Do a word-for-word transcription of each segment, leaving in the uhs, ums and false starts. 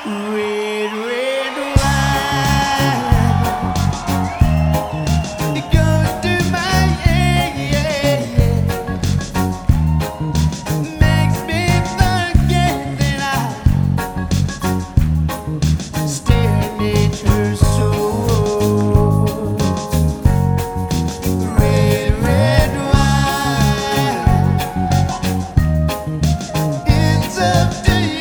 Red, red wine, it goes to my head, makes me forget that I stared at her soul. Red, red wine, it's up to you.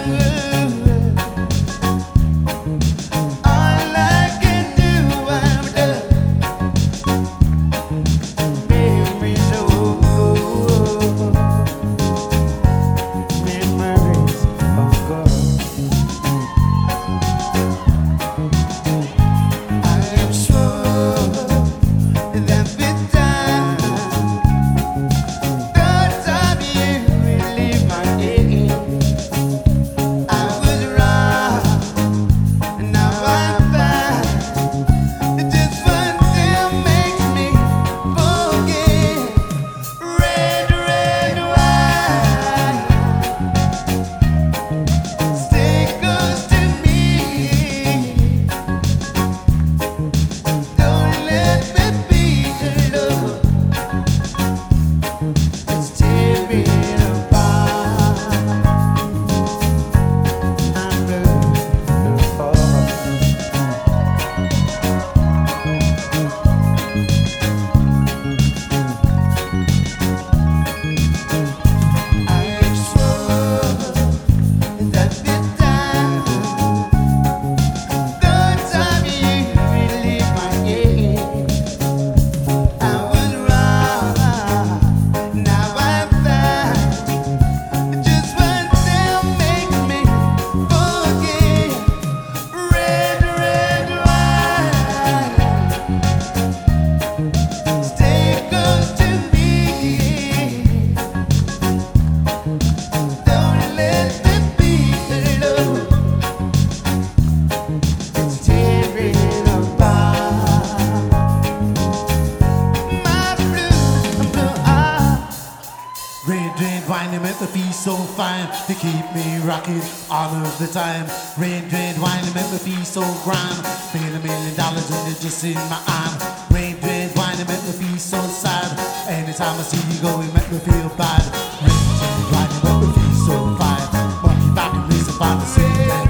Wine, make me feel so fine. They keep me rocking all of the time. Rain, rain, wine, make me feel so grand. Paying a million dollars and it's just in my hand. Rain, rain, wine, make me feel so sad. Anytime I see you go, it make me feel bad. Rain, rain, wine, make me feel so fine. Monkey back and raise up on the scene. Rain,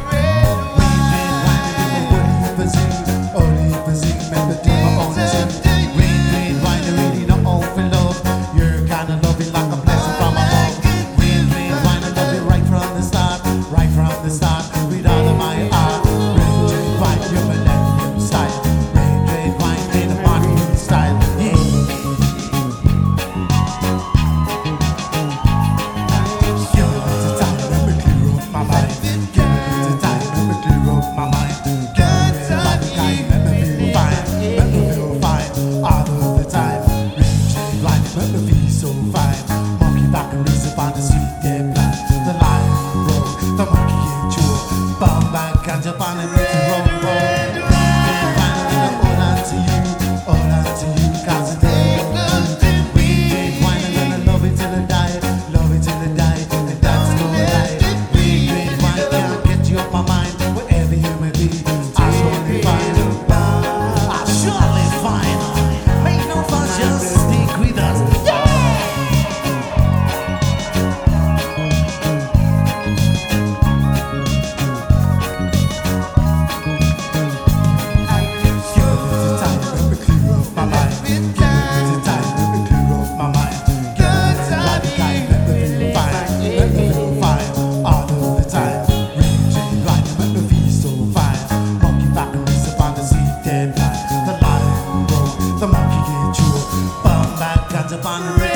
rain, wine, make me only for sing. Only for sing, make me do my own thing. Rain, rain, wine, I really not all for love. You're kinda loving like a blessing from above. Right from the start, with all of my heart. Rain, rain, wine, your millennium style. Rain, rain, wine, in a modern style. Yeah. Give me a little time, let me clear up my mind. Give me a little time, let me clear up my mind. Give me a little time, let me feel fine. Let me feel fine all of the time. Rain, rain, wine, let me feel so fine. Monkey back and raise up on the street, dead blind. The line broke. The monkey get you, bomb back, catch up on it, make it roll, roll. Rain, wine, I'm gonna hold on to you, hold on to you, cause it's day. Rain, wine, I'm gonna love it till I die, love it till I die, and that's no lie. Rain, wine, can't get you off my mind, wherever you may be, I surely find, I surely find. Make no fuss, just stick with us. The monkey get you, bum back, got up on the